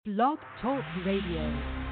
Blog Talk Radio.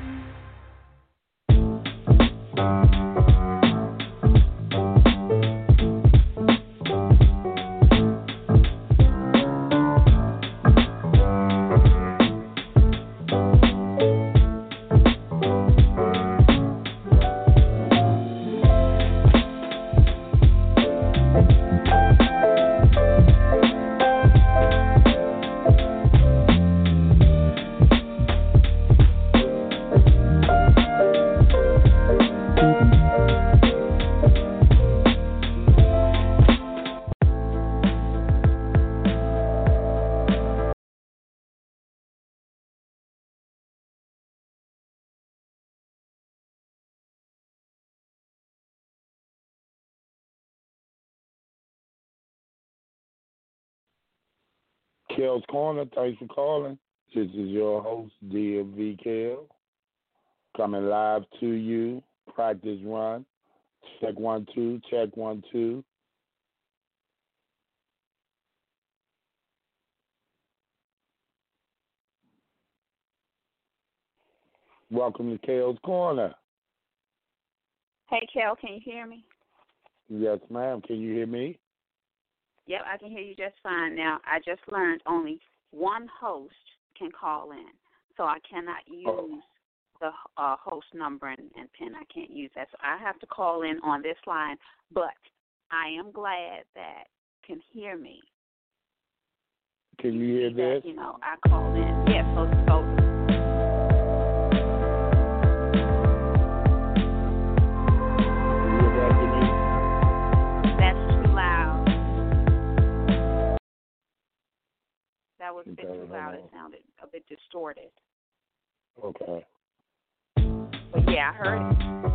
Kel's Corner, thanks for calling. This is your host, DMV Kel, coming live to you. Practice run. Check 1 2, check 1 2. Welcome to Kel's Corner. Hey, Kel, can you hear me? Yes, ma'am. Can you hear me? Yep, I can hear you just fine. Now, I just learned only one host can call in, so I cannot use the host number and PIN. I can't use that, so I have to call in on this line, but I am glad that you can hear me. Can you hear this? You know, I call in. Yes, so that was a bit too loud. It sounded a bit distorted. Okay. But yeah, I heard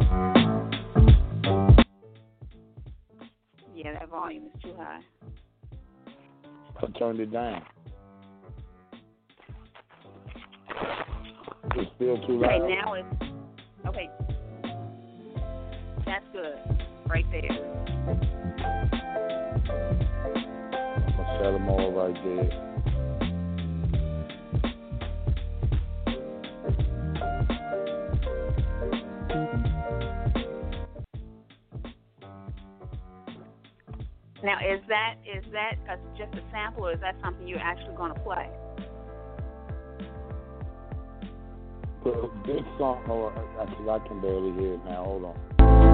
it. Yeah, that volume is too high. I turned it down. It's still too loud. Okay, now it's okay. That's good. Right there. I'm gonna set them all right there. Now, is that just a sample, or is that something you're actually going to play? Well, this song, actually, I can barely hear it now. Hold on.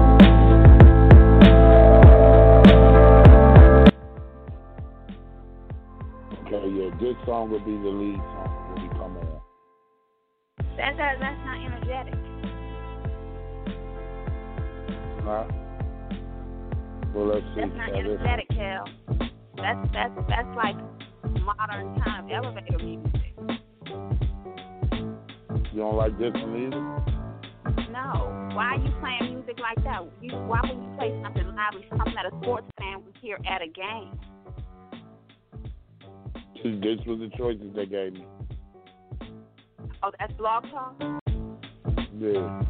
Okay, yeah, this song would be the lead song when we come on. That's not energetic. Huh? Well, let's see. That's not energetic, Kel. That's like modern kind of elevator music. You don't like this one either? No. Why are you playing music like that? Why would you play something lively, something that a sports fan would hear at a game? This was the choices they gave me. Oh, that's Blog Talk? Yeah.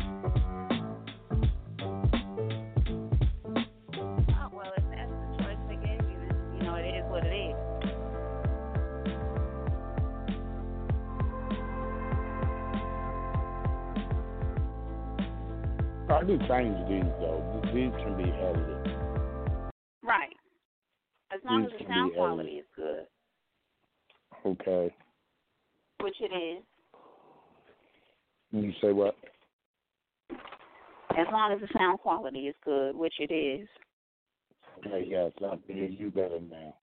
I do change these, though. These can be edited. Right. As long as the sound quality is good. Okay. Which it is. You say what? As long as the sound quality is good, which it is. Okay, yes. I can hear you better now.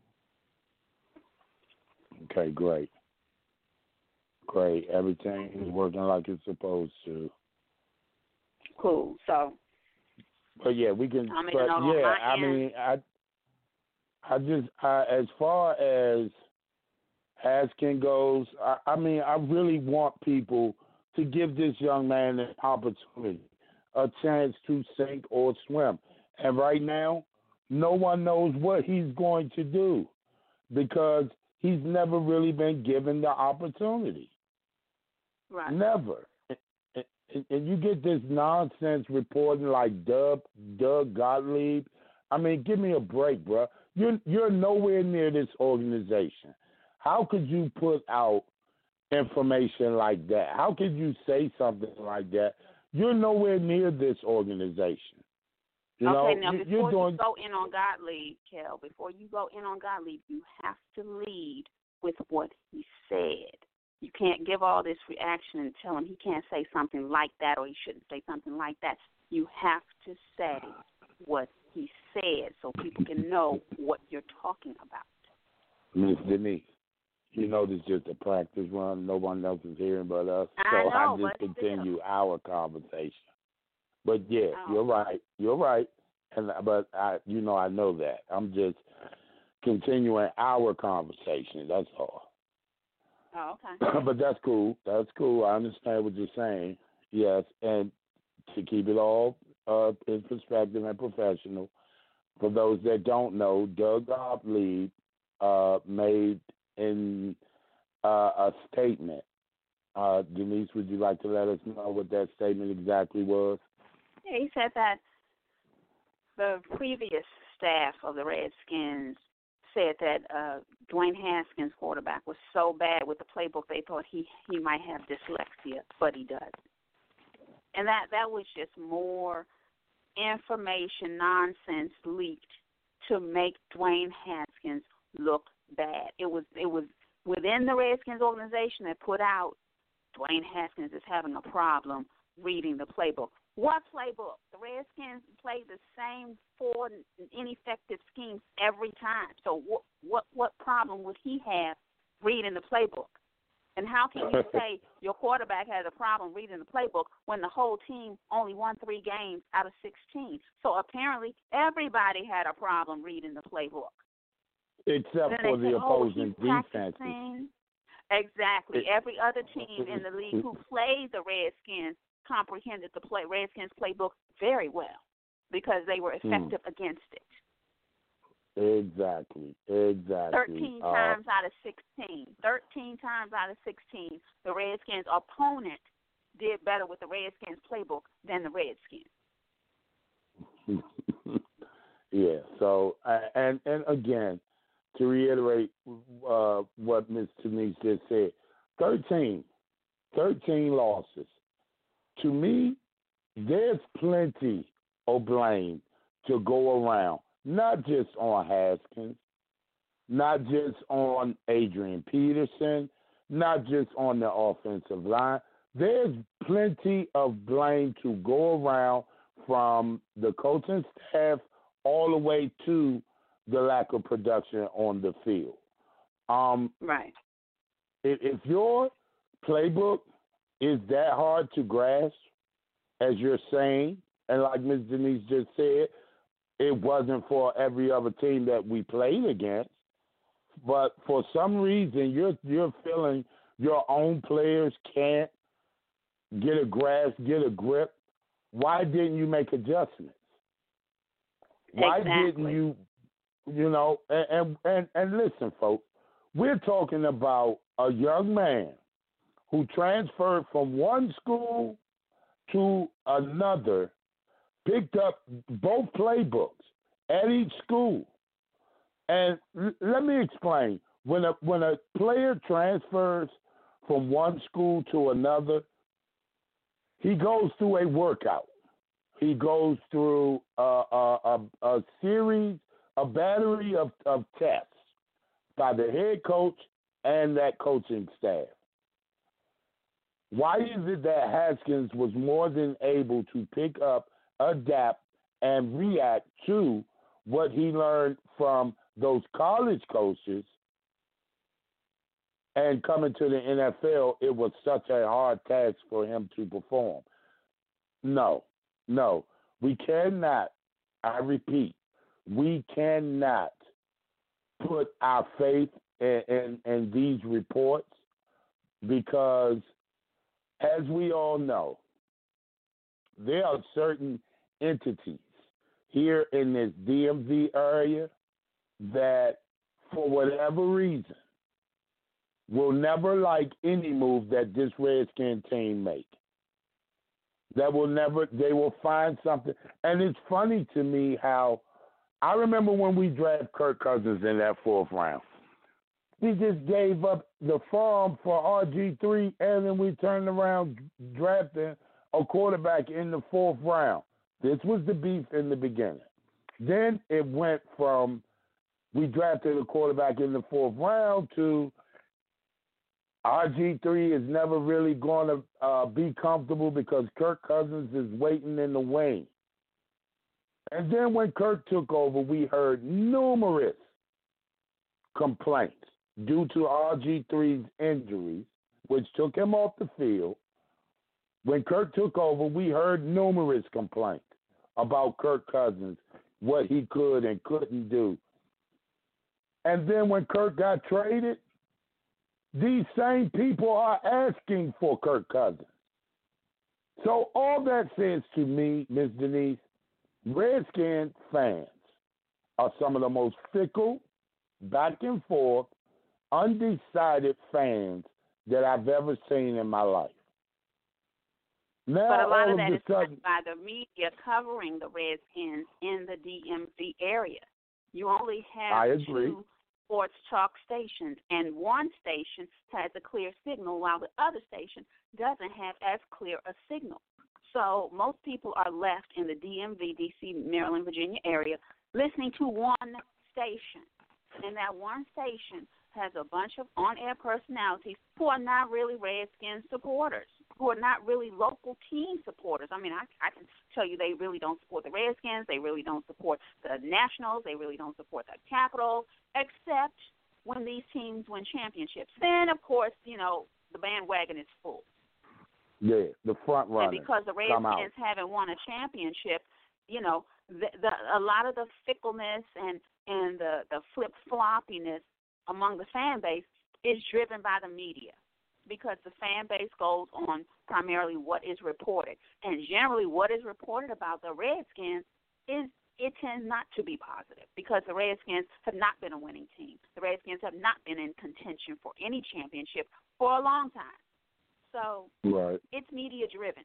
Okay, great. Great. Everything is working like it's supposed to. Cool. So. But yeah, we can. But yeah, I mean, I just as far as asking goes, I mean, I really want people to give this young man an opportunity, a chance to sink or swim. And right now, no one knows what he's going to do because he's never really been given the opportunity. Right. Never. And you get this nonsense reporting like Doug Gottlieb. I mean, give me a break, bro. You're nowhere near this organization. How could you put out information like that? How could you say something like that? You're nowhere near this organization. You okay, know, now before you go in on Gottlieb, Kel, before you go in on Gottlieb, you have to lead with what he said. You can't give all this reaction and tell him he can't say something like that or he shouldn't say something like that. You have to say what he said so people can know what you're talking about. Miss Denise, you know this is just a practice run. No one else is hearing but us. So I just continue our conversation. But yeah, you're right. You're right. But I know that. I'm just continuing our conversation. That's all. Oh, okay. But that's cool. That's cool. I understand what you're saying. Yes, and to keep it all in perspective and professional, for those that don't know, Doug Gottlieb made in a statement. Denise, would you like to let us know what that statement exactly was? Yeah, he said that the previous staff of the Redskins said that Dwayne Haskins, quarterback, was so bad with the playbook they thought he might have dyslexia, but he doesn't. And that was just more information, nonsense leaked to make Dwayne Haskins look bad. It was within the Redskins organization that put out Dwayne Haskins is having a problem reading the playbook. What playbook? The Redskins play the same 4 ineffective schemes every time. So what problem would he have reading the playbook? And how can you say your quarterback has a problem reading the playbook when the whole team only won 3 games out of 16? So apparently everybody had a problem reading the playbook. Except for the opposing defenses. Exactly. Every other team in the league who played the Redskins comprehended the Redskins playbook very well because they were effective against it. Exactly. 13 times out of 16. 13 times out of 16, the Redskins' opponent did better with the Redskins playbook than the Redskins. Yeah. So, and again, to reiterate what Ms. Denise just said, 13 losses. To me, there's plenty of blame to go around, not just on Haskins, not just on Adrian Peterson, not just on the offensive line. There's plenty of blame to go around from the coaching staff all the way to the lack of production on the field. Right. If your playbook is that hard to grasp, as you're saying, and like Ms. Denise just said, it wasn't for every other team that we played against, but for some reason you're feeling your own players can't get a grasp, get a grip. Why didn't you make adjustments? Why didn't you, and listen, folks, we're talking about a young man who transferred from one school to another, picked up both playbooks at each school. And let me explain. When a player transfers from one school to another, he goes through a workout. He goes through a battery of tests by the head coach and that coaching staff. Why is it that Haskins was more than able to pick up, adapt, and react to what he learned from those college coaches, and coming to the NFL, it was such a hard task for him to perform? No. We cannot, I repeat, we cannot put our faith in these reports because, as we all know, there are certain entities here in this DMV area that, for whatever reason, will never like any move that this Redskin team make. They will find something. And it's funny to me how I remember when we drafted Kirk Cousins in that 4th round. We just gave up the farm for RG3, and then we turned around drafting a quarterback in the 4th round. This was the beef in the beginning. Then it went from we drafted a quarterback in the 4th round to RG3 is never really going to be comfortable because Kirk Cousins is waiting in the wing. And then when Kirk took over, we heard numerous complaints due to RG3's injuries, which took him off the field. When Kirk took over, we heard numerous complaints about Kirk Cousins, what he could and couldn't do. And then when Kirk got traded, these same people are asking for Kirk Cousins. So all that says to me, Ms. Denise, Redskin fans are some of the most fickle, back and forth, undecided fans that I've ever seen in my life. Now, but a lot of that is by the media covering the Redskins in the DMV area. You only have 2 sports talk stations, and one station has a clear signal while the other station doesn't have as clear a signal. So most people are left in the DMV, D.C., Maryland, Virginia area listening to one station. And that one station has a bunch of on-air personalities who are not really Redskins supporters, who are not really local team supporters. I mean, I can tell you they really don't support the Redskins. They really don't support the Nationals. They really don't support the Capitals, except when these teams win championships. Then, of course, the bandwagon is full. Yeah, the front runners. And because the Redskins haven't won a championship, a lot of the fickleness and the flip-floppiness among the fan base is driven by the media, because the fan base goes on primarily what is reported. And generally what is reported about the Redskins it tends not to be positive, because the Redskins have not been a winning team. The Redskins have not been in contention for any championship for a long time. So It's media-driven.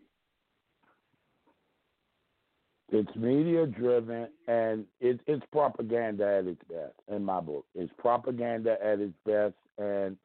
It's media-driven, and it's propaganda at its best, in my book. It's propaganda at its best, and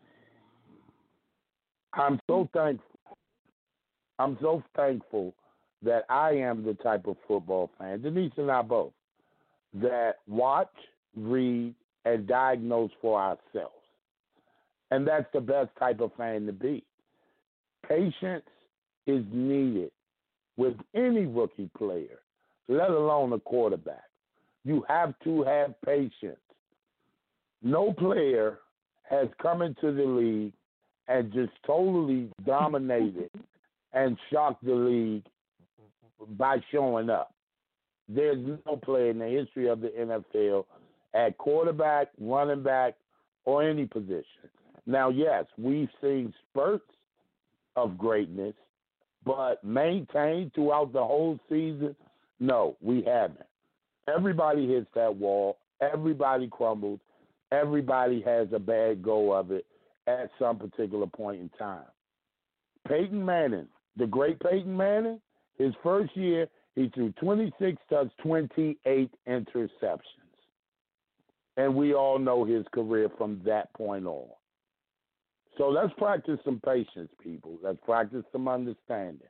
I'm so thankful. I'm so thankful that I am the type of football fan, Denise and I both, that watch, read, and diagnose for ourselves. And that's the best type of fan to be. Patience is needed with any rookie player, let alone a quarterback. You have to have patience. No player has come into the league and just totally dominated and shocked the league by showing up. There's no player in the history of the NFL at quarterback, running back, or any position. Now, yes, we've seen spurts of greatness, but maintained throughout the whole season, no, we haven't. Everybody hits that wall. Everybody crumbles. Everybody has a bad go of it at some particular point in time. Peyton Manning, the great Peyton Manning, his first year, he threw 26 touchdowns, 28 interceptions. And we all know his career from that point on. So let's practice some patience, people. Let's practice some understanding.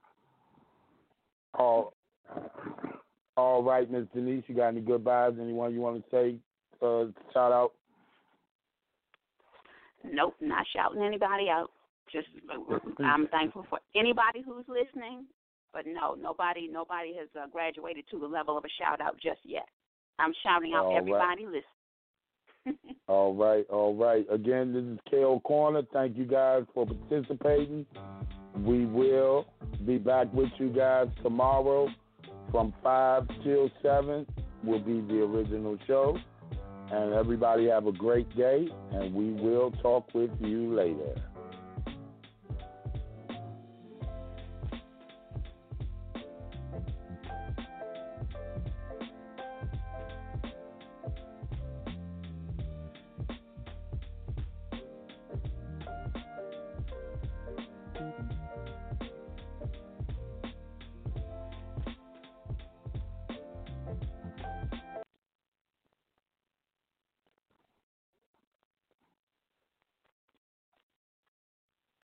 All right, Ms. Denise, you got any goodbyes? Anyone you want to say, shout out? Nope, not shouting anybody out. Just I'm thankful for anybody who's listening, but no, nobody has graduated to the level of a shout out just yet. I'm shouting out everybody listening. All right. Again, this is KO Corner. Thank you guys for participating. We will be back with you guys tomorrow from 5 till 7 will be the original show. And everybody have a great day, and we will talk with you later.